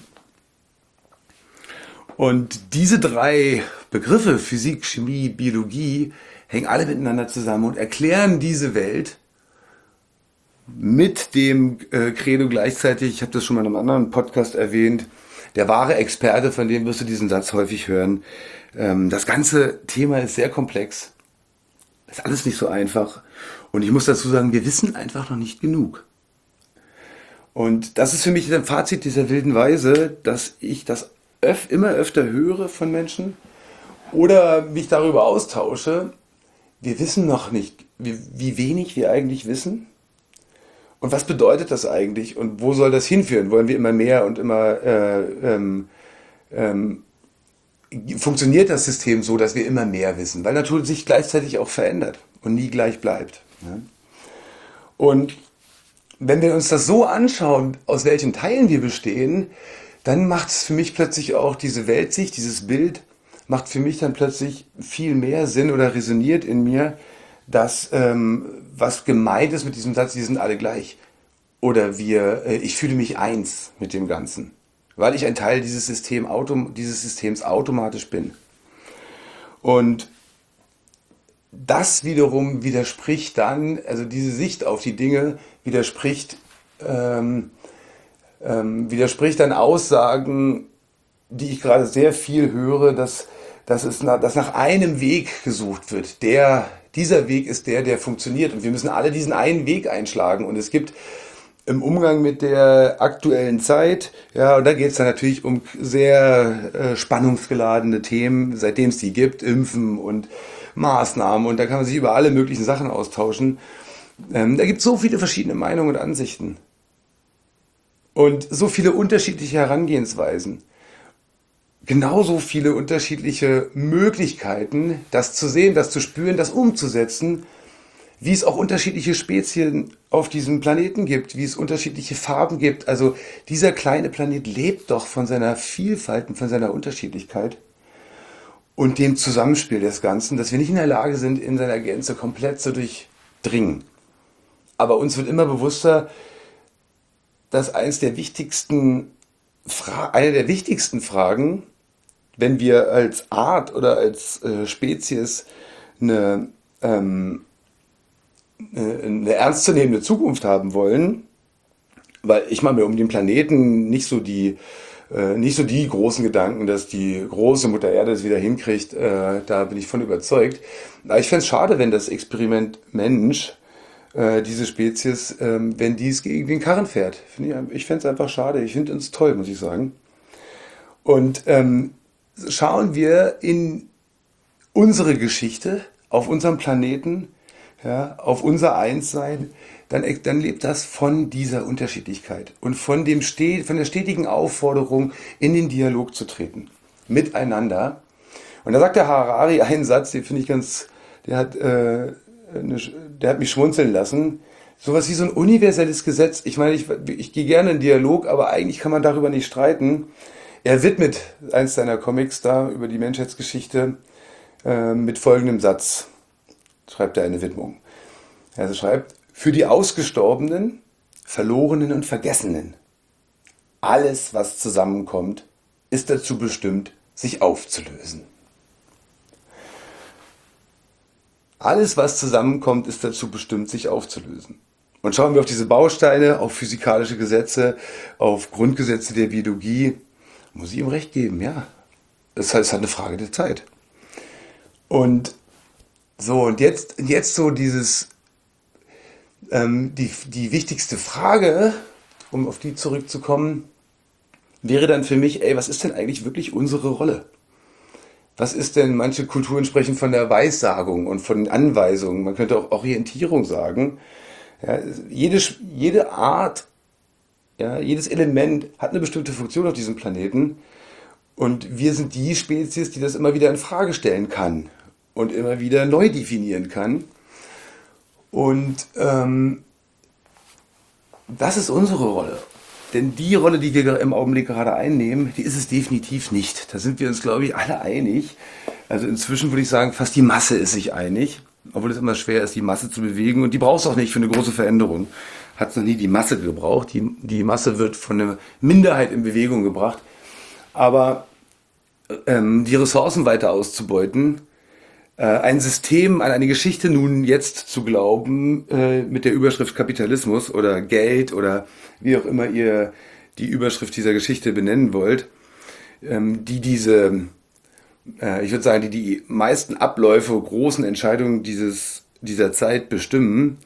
Und diese drei Begriffe, Physik, Chemie, Biologie, hängen alle miteinander zusammen und erklären diese Welt mit dem äh, Credo gleichzeitig, ich habe das schon mal in einem anderen Podcast erwähnt, der wahre Experte, von dem wirst du diesen Satz häufig hören. Ähm, das ganze Thema ist sehr komplex, ist alles nicht so einfach. Und ich muss dazu sagen, wir wissen einfach noch nicht genug. Und das ist für mich ein Fazit dieser wilden Weise, dass ich das öf immer öfter höre von Menschen oder mich darüber austausche. Wir wissen noch nicht, wie, wie wenig wir eigentlich wissen. Und was bedeutet das eigentlich und wo soll das hinführen? Wollen wir immer mehr und immer äh, ähm, ähm, funktioniert das System so, dass wir immer mehr wissen? Weil Natur sich gleichzeitig auch verändert und nie gleich bleibt. Ja? Und wenn wir uns das so anschauen, aus welchen Teilen wir bestehen, dann macht es für mich plötzlich auch diese Weltsicht, dieses Bild, macht für mich dann plötzlich viel mehr Sinn oder resoniert in mir, dass ähm, was gemeint ist mit diesem Satz, wir sind alle gleich. Oder wir, äh, ich fühle mich eins mit dem Ganzen, weil ich ein Teil dieses, System, autom dieses Systems automatisch bin. Und das wiederum widerspricht dann, also diese Sicht auf die Dinge widerspricht, ähm, ähm, widerspricht dann Aussagen, die ich gerade sehr viel höre, dass, dass, es nach, dass nach einem Weg gesucht wird. Der, dieser Weg ist der, der funktioniert und wir müssen alle diesen einen Weg einschlagen. Und es gibt im Umgang mit der aktuellen Zeit, ja, und da geht es dann natürlich um sehr äh, spannungsgeladene Themen, seitdem es die gibt, Impfen und Maßnahmen und da kann man sich über alle möglichen Sachen austauschen. Ähm, da gibt es so viele verschiedene Meinungen und Ansichten und so viele unterschiedliche Herangehensweisen. Genauso viele unterschiedliche Möglichkeiten, das zu sehen, das zu spüren, das umzusetzen, wie es auch unterschiedliche Spezien auf diesem Planeten gibt, wie es unterschiedliche Farben gibt. Also dieser kleine Planet lebt doch von seiner Vielfalt und von seiner Unterschiedlichkeit und dem Zusammenspiel des Ganzen, dass wir nicht in der Lage sind, in seiner Gänze komplett zu durchdringen. Aber uns wird immer bewusster, dass eins der wichtigsten Fra eine der wichtigsten Fragen, wenn wir als Art oder als äh, Spezies eine, ähm, eine, eine ernstzunehmende Zukunft haben wollen, weil ich mache mir um den Planeten nicht so die äh, nicht so die großen Gedanken, dass die große Mutter Erde es wieder hinkriegt, äh, da bin ich von überzeugt. Aber ich fände es schade, wenn das Experiment Mensch, äh, diese Spezies, ähm, wenn dies gegen den Karren fährt. Find ich ich fände es einfach schade. Ich finde uns toll, muss ich sagen. Und ähm, schauen wir in unsere Geschichte, auf unserem Planeten, ja, auf unser Einssein, dann, dann lebt das von dieser Unterschiedlichkeit und von, dem stet, von der stetigen Aufforderung, in den Dialog zu treten, miteinander. Und da sagt der Harari einen Satz, den finde ich ganz, der hat, äh, eine, der hat mich schmunzeln lassen. Sowas wie so ein universelles Gesetz. Ich meine, ich, ich gehe gerne in Dialog, aber eigentlich kann man darüber nicht streiten. Er widmet eins seiner Comics da über die Menschheitsgeschichte äh, mit folgendem Satz. Schreibt er eine Widmung. Er schreibt, für die Ausgestorbenen, Verlorenen und Vergessenen, alles, was zusammenkommt, ist dazu bestimmt, sich aufzulösen. Alles, was zusammenkommt, ist dazu bestimmt, sich aufzulösen. Und schauen wir auf diese Bausteine, auf physikalische Gesetze, auf Grundgesetze der Biologie, muss ich ihm recht geben, ja. Das heißt, es ist halt eine Frage der Zeit. Und so, und jetzt, jetzt so dieses, ähm, die, die wichtigste Frage, um auf die zurückzukommen, wäre dann für mich, ey, was ist denn eigentlich wirklich unsere Rolle? Was ist denn, manche Kulturen sprechen von der Weissagung und von Anweisungen, man könnte auch Orientierung sagen. Ja, jede, jede Art, ja, jedes Element hat eine bestimmte Funktion auf diesem Planeten und wir sind die Spezies, die das immer wieder in Frage stellen kann und immer wieder neu definieren kann. Und ähm, das ist unsere Rolle. Denn die Rolle, die wir im Augenblick gerade einnehmen, die ist es definitiv nicht. Da sind wir uns, glaube ich, alle einig. Also inzwischen würde ich sagen, fast die Masse ist sich einig. Obwohl es immer schwer ist, die Masse zu bewegen. Und die braucht es auch nicht für eine große Veränderung. Hat es noch nie die Masse gebraucht. Die, die Masse wird von einer Minderheit in Bewegung gebracht. Aber ähm, die Ressourcen weiter auszubeuten, äh, ein System, an eine Geschichte nun jetzt zu glauben, äh, mit der Überschrift Kapitalismus oder Geld oder wie auch immer ihr die Überschrift dieser Geschichte benennen wollt, ähm, die diese, äh, ich würde sagen, die die meisten Abläufe, großen Entscheidungen dieses, dieser Zeit bestimmen,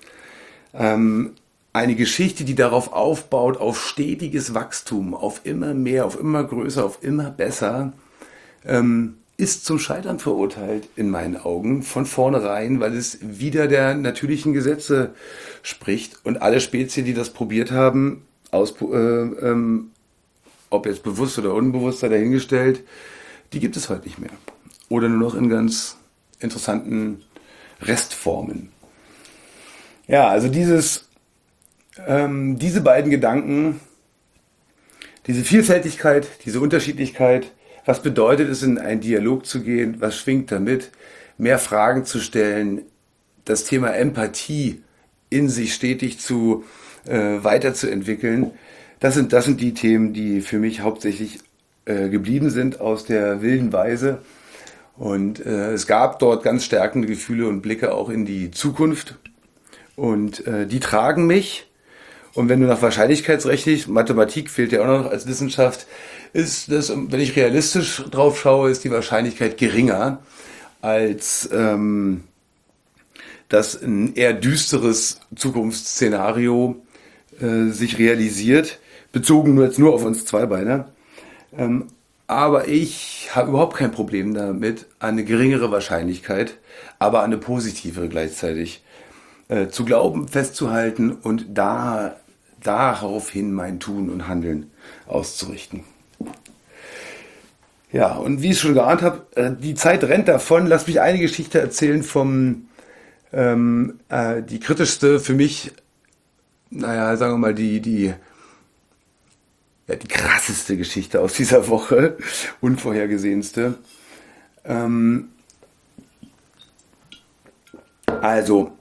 ähm, eine Geschichte, die darauf aufbaut, auf stetiges Wachstum, auf immer mehr, auf immer größer, auf immer besser, ähm, ist zum Scheitern verurteilt in meinen Augen von vornherein, weil es wider der natürlichen Gesetze spricht und alle Spezien, die das probiert haben, aus, äh, ähm, ob jetzt bewusst oder unbewusst sei dahingestellt, die gibt es heute nicht mehr. Oder nur noch in ganz interessanten Restformen. Ja, also dieses, ähm, diese beiden Gedanken, diese Vielfältigkeit, diese Unterschiedlichkeit, was bedeutet es, in einen Dialog zu gehen? Was schwingt damit? Mehr Fragen zu stellen, das Thema Empathie in sich stetig zu äh, weiterzuentwickeln. Das sind, das sind die Themen, die für mich hauptsächlich äh, geblieben sind aus der wilden Weise. Und äh, es gab dort ganz stärkende Gefühle und Blicke auch in die Zukunft. Und äh, die tragen mich. Und wenn du nach Wahrscheinlichkeitsrechnung, Mathematik fehlt ja auch noch als Wissenschaft, ist das, wenn ich realistisch drauf schaue, ist die Wahrscheinlichkeit geringer, als ähm, dass ein eher düsteres Zukunftsszenario äh, sich realisiert, bezogen nur jetzt nur auf uns Zweibeiner. Ähm, aber ich habe überhaupt kein Problem damit, eine geringere Wahrscheinlichkeit, aber eine positivere gleichzeitig äh, zu glauben, festzuhalten und da daraufhin mein Tun und Handeln auszurichten. Ja, und wie ich schon geahnt habe, äh, die Zeit rennt davon. Lass mich eine Geschichte erzählen vom, ähm, äh, die kritischste für mich, naja, sagen wir mal, die, die, ja, die krasseste Geschichte aus dieser Woche, unvorhergesehenste. Ähm, also,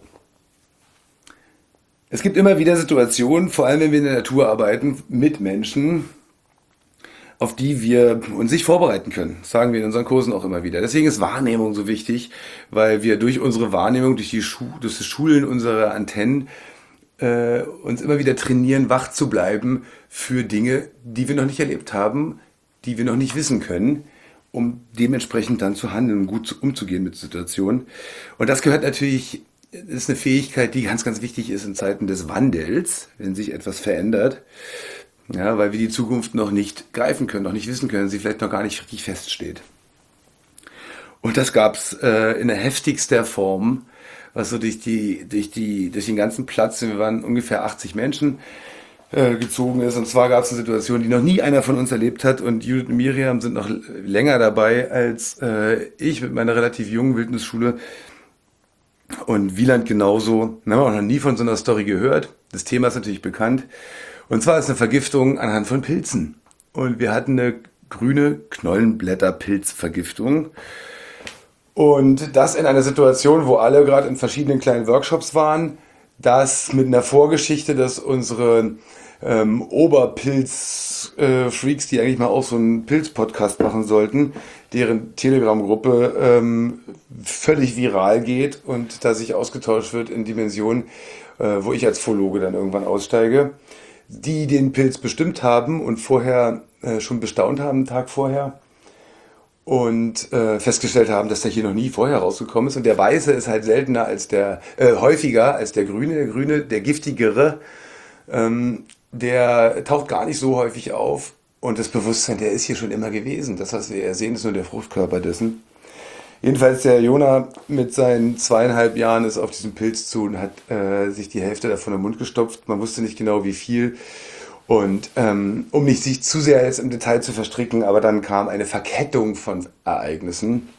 es gibt immer wieder Situationen, vor allem wenn wir in der Natur arbeiten, mit Menschen, auf die wir uns nicht vorbereiten können. Das sagen wir in unseren Kursen auch immer wieder. Deswegen ist Wahrnehmung so wichtig, weil wir durch unsere Wahrnehmung, durch, die Schu durch das Schulen unserer Antennen äh, uns immer wieder trainieren, wach zu bleiben für Dinge, die wir noch nicht erlebt haben, die wir noch nicht wissen können, um dementsprechend dann zu handeln und gut zu, umzugehen mit Situationen. Und das gehört natürlich, ist eine Fähigkeit, die ganz, ganz wichtig ist in Zeiten des Wandels, wenn sich etwas verändert. Ja, weil wir die Zukunft noch nicht greifen können, noch nicht wissen können, sie vielleicht noch gar nicht richtig feststeht. Und das gab's äh, in der heftigster Form, was so durch die, durch die, durch den ganzen Platz, wir waren ungefähr achtzig Menschen, äh, gezogen ist. Und zwar gab es eine Situation, die noch nie einer von uns erlebt hat. Und Judith und Miriam sind noch länger dabei als äh, ich mit meiner relativ jungen Wildnisschule. Und Wieland genauso. Wir haben auch noch nie von so einer Story gehört. Das Thema ist natürlich bekannt. Und zwar ist eine Vergiftung anhand von Pilzen. Und wir hatten eine grüne Knollenblätterpilzvergiftung. Und das in einer Situation, wo alle gerade in verschiedenen kleinen Workshops waren. Das mit einer Vorgeschichte, dass unsere ähm, Oberpilz-Freaks, äh, die eigentlich mal auch so einen Pilz-Podcast machen sollten, deren Telegram-Gruppe ähm, völlig viral geht und da sich ausgetauscht wird in Dimensionen, äh, wo ich als Phologe dann irgendwann aussteige, die den Pilz bestimmt haben und vorher äh, schon bestaunt haben, einen Tag vorher und äh, festgestellt haben, dass der hier noch nie vorher rausgekommen ist. Und der Weiße ist halt seltener als der, äh, häufiger als der Grüne. Der Grüne, der giftigere, ähm, der taucht gar nicht so häufig auf. Und das Bewusstsein, der ist hier schon immer gewesen. Das, was wir sehen, ist nur der Fruchtkörper dessen. Jedenfalls der Jonah mit seinen zweieinhalb Jahren ist auf diesen Pilz zu und hat äh, sich die Hälfte davon im Mund gestopft. Man wusste nicht genau wie viel. Und ähm, um nicht sich zu sehr jetzt im Detail zu verstricken, aber dann kam eine Verkettung von Ereignissen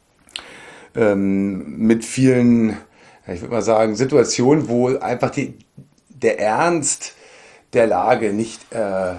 ähm, mit vielen, ja, ich würde mal sagen, Situationen, wo einfach die, der Ernst der Lage nicht, äh,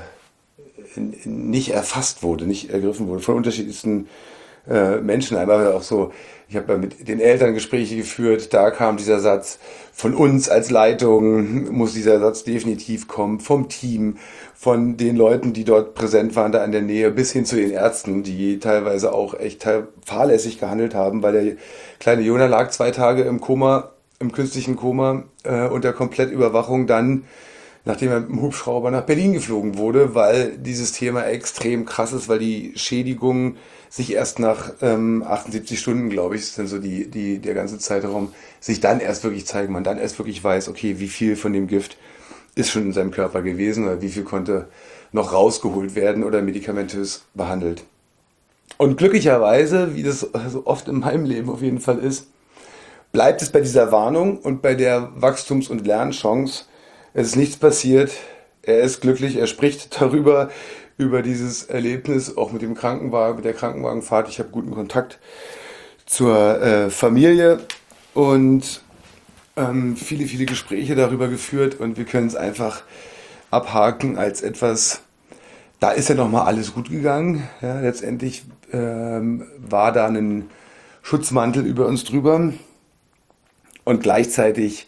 nicht erfasst wurde, nicht ergriffen wurde von unterschiedlichsten äh, Menschen. Einmal auch so, ich habe mit den Eltern Gespräche geführt, da kam dieser Satz, von uns als Leitung muss dieser Satz definitiv kommen, vom Team, von den Leuten, die dort präsent waren, da in der Nähe, bis hin zu den Ärzten, die teilweise auch echt fahrlässig gehandelt haben, weil der kleine Jonah lag zwei Tage im Koma, im künstlichen Koma, äh, unter Komplettüberwachung dann, nachdem er mit dem Hubschrauber nach Berlin geflogen wurde, weil dieses Thema extrem krass ist, weil die Schädigungen sich erst nach ähm, achtundsiebzig Stunden, glaube ich, ist dann so die, die, der ganze Zeitraum, sich dann erst wirklich zeigen, man dann erst wirklich weiß, okay, wie viel von dem Gift ist schon in seinem Körper gewesen oder wie viel konnte noch rausgeholt werden oder medikamentös behandelt. Und glücklicherweise, wie das so oft in meinem Leben auf jeden Fall ist, bleibt es bei dieser Warnung und bei der Wachstums- und Lernchance. Es ist nichts passiert, er ist glücklich, er spricht darüber, über dieses Erlebnis, auch mit dem Krankenwagen, mit der Krankenwagenfahrt. Ich habe guten Kontakt zur äh, Familie und ähm, viele, viele Gespräche darüber geführt und wir können es einfach abhaken als etwas, da ist ja nochmal alles gut gegangen. Ja, letztendlich ähm, war da ein Schutzmantel über uns drüber und gleichzeitig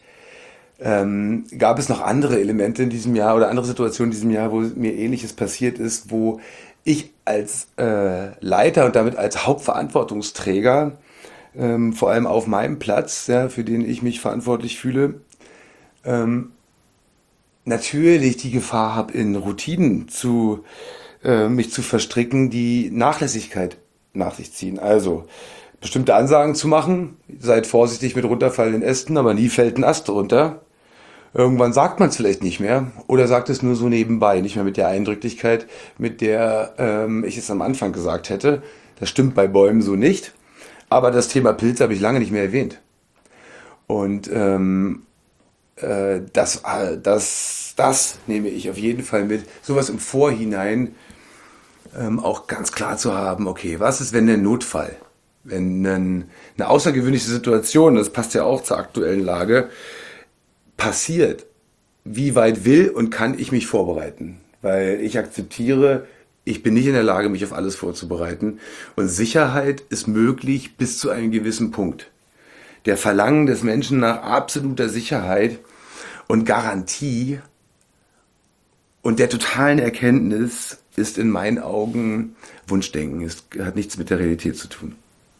ähm, gab es noch andere Elemente in diesem Jahr oder andere Situationen in diesem Jahr, wo mir Ähnliches passiert ist, wo ich als äh, Leiter und damit als Hauptverantwortungsträger, ähm, vor allem auf meinem Platz, ja, für den ich mich verantwortlich fühle, ähm, natürlich die Gefahr habe, in Routinen zu, äh, mich zu verstricken, die Nachlässigkeit nach sich ziehen. Also bestimmte Ansagen zu machen, seid vorsichtig mit runterfallenden Ästen, aber nie fällt ein Ast runter. Irgendwann sagt man es vielleicht nicht mehr oder sagt es nur so nebenbei, nicht mehr mit der Eindrücklichkeit, mit der ähm, ich es am Anfang gesagt hätte. Das stimmt bei Bäumen so nicht. Aber das Thema Pilze habe ich lange nicht mehr erwähnt. Und ähm, äh, das, äh, das, das nehme ich auf jeden Fall mit. Sowas im Vorhinein ähm, auch ganz klar zu haben, okay, was ist, wenn der Notfall, wenn ein, eine außergewöhnliche Situation, das passt ja auch zur aktuellen Lage, passiert, wie weit will und kann ich mich vorbereiten? Weil ich akzeptiere, ich bin nicht in der Lage, mich auf alles vorzubereiten. Und Sicherheit ist möglich bis zu einem gewissen Punkt. Der Verlangen des Menschen nach absoluter Sicherheit und Garantie und der totalen Erkenntnis ist in meinen Augen Wunschdenken. Es hat nichts mit der Realität zu tun.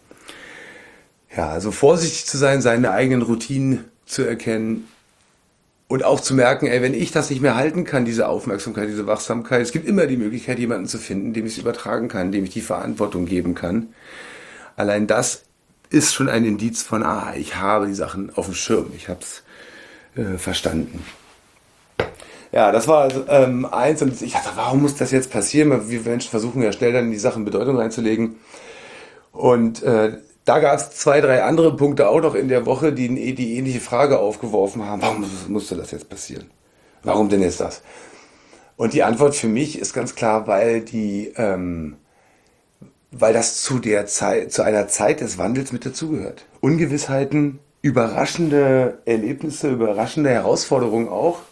Ja, also vorsichtig zu sein, seine eigenen Routinen zu erkennen, und auch zu merken, ey, wenn ich das nicht mehr halten kann, diese Aufmerksamkeit, diese Wachsamkeit, es gibt immer die Möglichkeit, jemanden zu finden, dem ich es übertragen kann, dem ich die Verantwortung geben kann. Allein das ist schon ein Indiz von, ah, ich habe die Sachen auf dem Schirm, ich habe es äh, verstanden. Ja, das war also, ähm, eins und ich dachte, warum muss das jetzt passieren? Wir Menschen versuchen ja schnell dann in die Sachen Bedeutung reinzulegen. Und äh, da gab es zwei, drei andere Punkte auch noch in der Woche, die die ähnliche Frage aufgeworfen haben. Warum musste das jetzt passieren? Warum denn jetzt das? Und die Antwort für mich ist ganz klar, weil die, ähm, weil das zu der Zeit, zu einer Zeit des Wandels mit dazugehört. Ungewissheiten, überraschende Erlebnisse, überraschende Herausforderungen auch,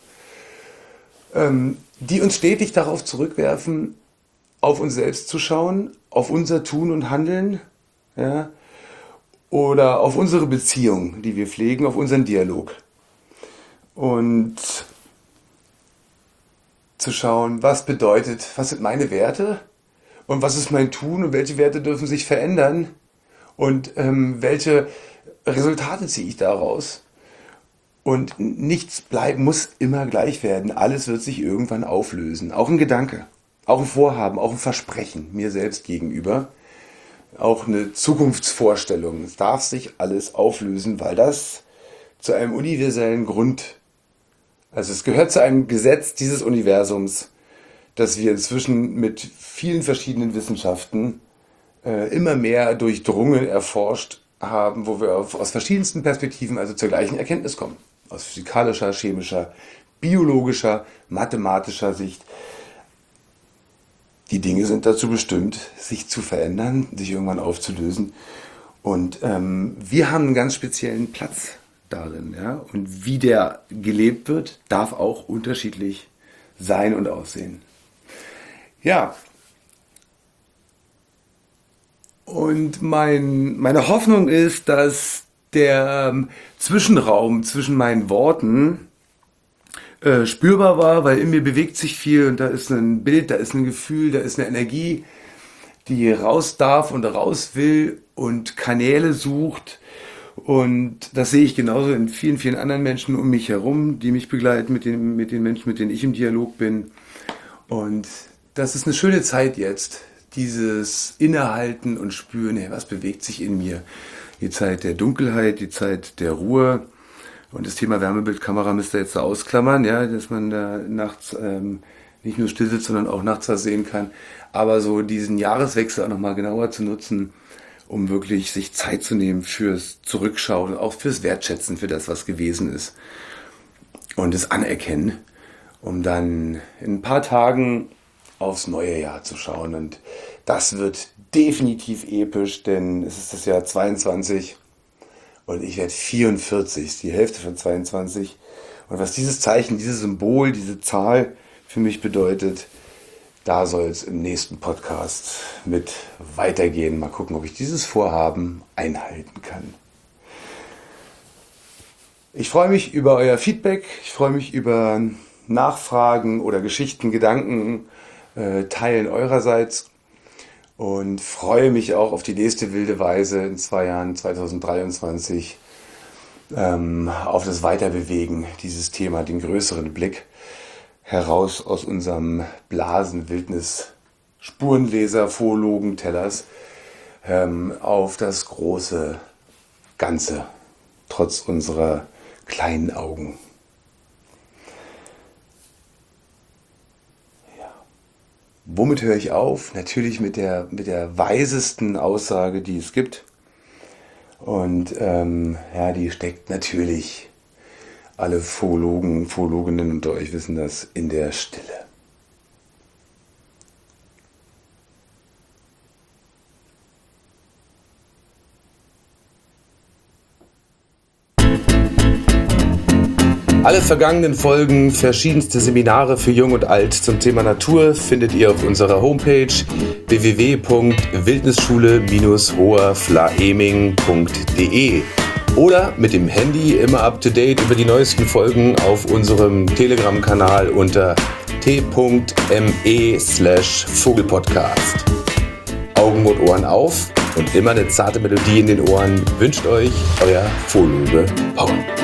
ähm, die uns stetig darauf zurückwerfen, auf uns selbst zu schauen, auf unser Tun und Handeln, ja, oder auf unsere Beziehung, die wir pflegen, auf unseren Dialog. Und zu schauen, was bedeutet, was sind meine Werte und was ist mein Tun und welche Werte dürfen sich verändern und ähm, welche Resultate ziehe ich daraus. Und nichts bleibt, muss immer gleich werden. Alles wird sich irgendwann auflösen. Auch ein Gedanke, auch ein Vorhaben, auch ein Versprechen mir selbst gegenüber. Auch eine Zukunftsvorstellung. Es darf sich alles auflösen, weil das zu einem universellen Grund, also es gehört zu einem Gesetz dieses Universums, dass wir inzwischen mit vielen verschiedenen Wissenschaften äh, immer mehr durchdrungen, erforscht haben, wo wir auf, aus verschiedensten Perspektiven also zur gleichen Erkenntnis kommen. Aus physikalischer, chemischer, biologischer, mathematischer Sicht. Die Dinge sind dazu bestimmt, sich zu verändern, sich irgendwann aufzulösen. Und ähm, wir haben einen ganz speziellen Platz darin. Ja? Und wie der gelebt wird, darf auch unterschiedlich sein und aussehen. Ja. Und mein, meine Hoffnung ist, dass der ähm, Zwischenraum zwischen meinen Worten äh, spürbar war, weil in mir bewegt sich viel und da ist ein Bild, da ist ein Gefühl, da ist eine Energie, die raus darf und raus will und Kanäle sucht. Und das sehe ich genauso in vielen, vielen anderen Menschen um mich herum, die mich begleiten, mit den, mit den Menschen, mit denen ich im Dialog bin. Und das ist eine schöne Zeit jetzt, dieses Innehalten und Spüren, hey, was bewegt sich in mir? Die Zeit der Dunkelheit, die Zeit der Ruhe. Und das Thema Wärmebildkamera müsst ihr jetzt da ausklammern, ja, dass man da nachts ähm, nicht nur still sitzt, sondern auch nachts was sehen kann. Aber so diesen Jahreswechsel auch nochmal genauer zu nutzen, um wirklich sich Zeit zu nehmen fürs Zurückschauen, auch fürs Wertschätzen für das, was gewesen ist. Und das Anerkennen, um dann in ein paar Tagen aufs neue Jahr zu schauen. Und das wird definitiv episch, denn es ist das Jahr zweiundzwanzig und ich werde vierundvierzig, die Hälfte von zweiundzwanzig. Und was dieses Zeichen, dieses Symbol, diese Zahl für mich bedeutet, da soll es im nächsten Podcast mit weitergehen. Mal gucken, ob ich dieses Vorhaben einhalten kann. Ich freue mich über euer Feedback, ich freue mich über Nachfragen oder Geschichten, Gedanken, äh, Teilen eurerseits und freue mich auch auf die nächste wilde Weise in zwei Jahren, zwanzig dreiundzwanzig, ähm, auf das Weiterbewegen dieses Thema, den größeren Blick heraus aus unserem Blasenwildnis Spurenleser, Phologen, Tellers ähm, auf das große Ganze, trotz unserer kleinen Augen. Ja. Womit höre ich auf? Natürlich mit der, mit der weisesten Aussage, die es gibt. Und ähm, ja, die steckt natürlich, alle Phologen, Phologinnen unter euch wissen das, in der Stille. Alle vergangenen Folgen, verschiedenste Seminare für Jung und Alt zum Thema Natur findet ihr auf unserer Homepage w w w punkt wildnisschule Bindestrich hoherflaeming punkt d e oder mit dem Handy immer up to date über die neuesten Folgen auf unserem Telegram-Kanal unter t punkt m e slash vogelpodcast. Augen und Ohren auf und immer eine zarte Melodie in den Ohren wünscht euch euer Phologe Paul.